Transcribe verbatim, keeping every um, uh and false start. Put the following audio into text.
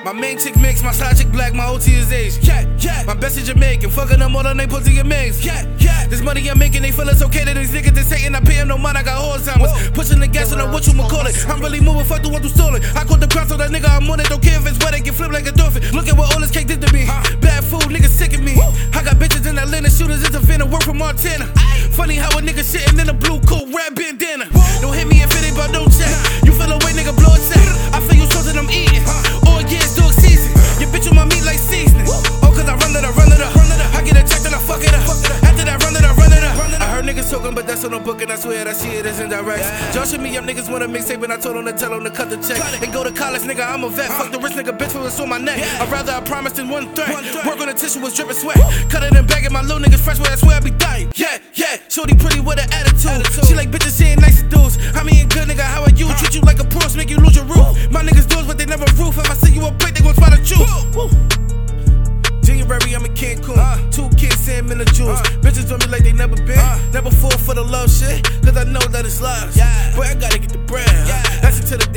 My main chick mix, my side chick black, my O T is Asian. Yeah, yeah. My best is Jamaican, fucking them all on they pussy and mix. Yeah, yeah. This money I'm making, they feel it's okay that these niggas they saying I pay them no mind, I got Alzheimer's. Pushing the gas on the what you call it. I'm really moving, fuck the one who stole it. I caught the crown so that nigga I'm on it. Don't care if it's wet, I get flipped like a dolphin. Look at what all this cake did to me. Bad food, niggas sick of me. I got bitches in Atlanta, shooters interfering, work from Montana. Funny how a nigga shitting in a blue coat, red bandana. Don't hit me if it ain't about no check. You feel away, nigga, blow a check. I feel you so that I'm eating. All year it's dog season. Your bitch on my meat like seasoning. Oh, cause I run it up, run it up. I get a check, then I fuck it up. After that, run it up, run it up. I heard niggas talking, but that's on no book, and I swear that shit is indirect. Joshing me up, niggas want to mixtape, and I told them to tell them to cut the check. And go to college, nigga, I'm a vet. Fuck the rich nigga, bitch, who is on my neck. I'd rather I promise than one threat. Work on the tissue was dripping sweat. Cut it and bag it, my little niggas fresh, where I swear I be dying. Yeah, yeah, shorty pretty with an attitude. She like bitches, she ain't nice to dudes. I mean, good nigga, how are you? Treat you like a pros, make you lose your roof. My niggas doors, but they never roof. If I see you a plate, they gon' spot a chew. January, I'm in Cancun. Uh, Two kids, Sam in the jewels. Uh, Bitches on me like they never been. Uh, never fall for the love shit, cause I know that it's lies. Yeah. Boy, I gotta get the brand. Yeah. That's until the day